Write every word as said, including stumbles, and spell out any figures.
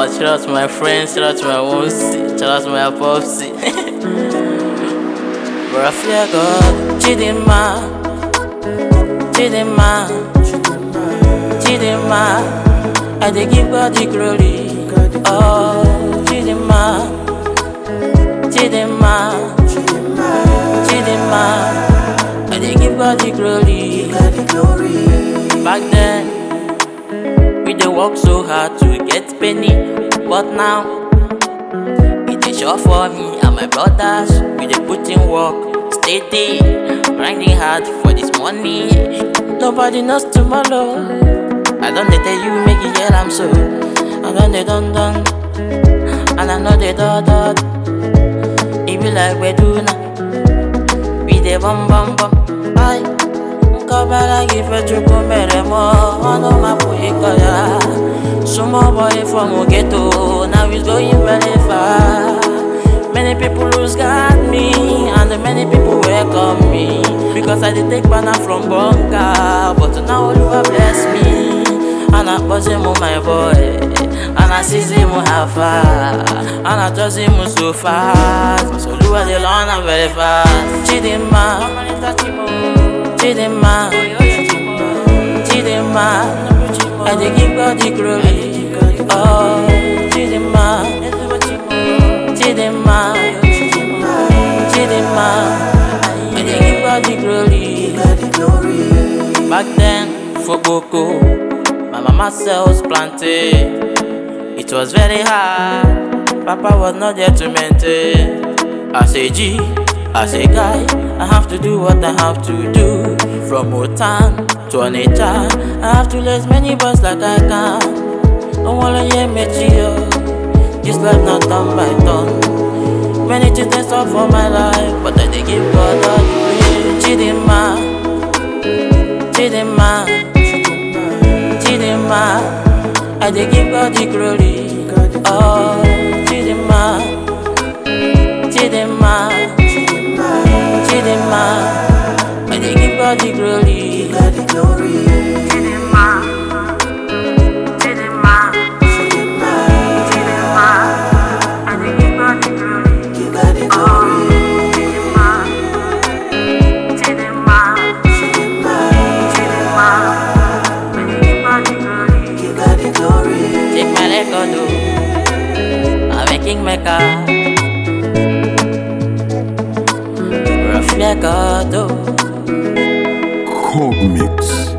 out, shout out to my friends, shout out to my Wonsi, shout out to my Popsy. Rafia God, Chidima, Chidima, Chidima, I dey give God the glory. Oh, Chidima, Chidima, Chidima, I dey give God the glory. Back then, we dey work so hard to get penny, but now it dey sure for me and my brothers. We dey put in work, steady, grinding hard for this money. Nobody knows tomorrow. I don't dey tell you make you hear I'm so. I don't dey done done, and I know they do dot. It be like we do now. We dey bum bum bum. Aye, Nkabala give a chuku mere mo. Ono mapuye kaya. Small boy from ghetto, now he's going very far. Many people lose got me, and many people welcome me because I did take banana from bunker, but now Oluwa bless me. And I buzz him on my boy, and I see him how far, and I trust him so fast. So Oluwa the learn I'm very fast. Chidima, Chidima, Chidima, I dey give God the glory. Oh, Chidima, Chidima, Chidima, I dey give God the glory. Back then, for Boko, my mama sells plantain. It was very hard, Papa was not there to maintain. As a G, as a guy, I have to do what I have to do. From Otan to Onitsha, I have to let many boys like I can. Don't wanna hear me cheer. This life not done by done. Many things they stop for my life, but I dey give God all the praise. Chidima, Chidima, Chidima, I dey give God the glory. Oh, Chidima, Chidima, Chidima, I dey give God the glory. Chidima, Chidima, Chidima, I dey give God the glory. Oh, Chidima, Chidima, Chidima, I dey give God the glory. Take my record, oh, I'm a kingmaker. Rafia God, oh. Cogmix.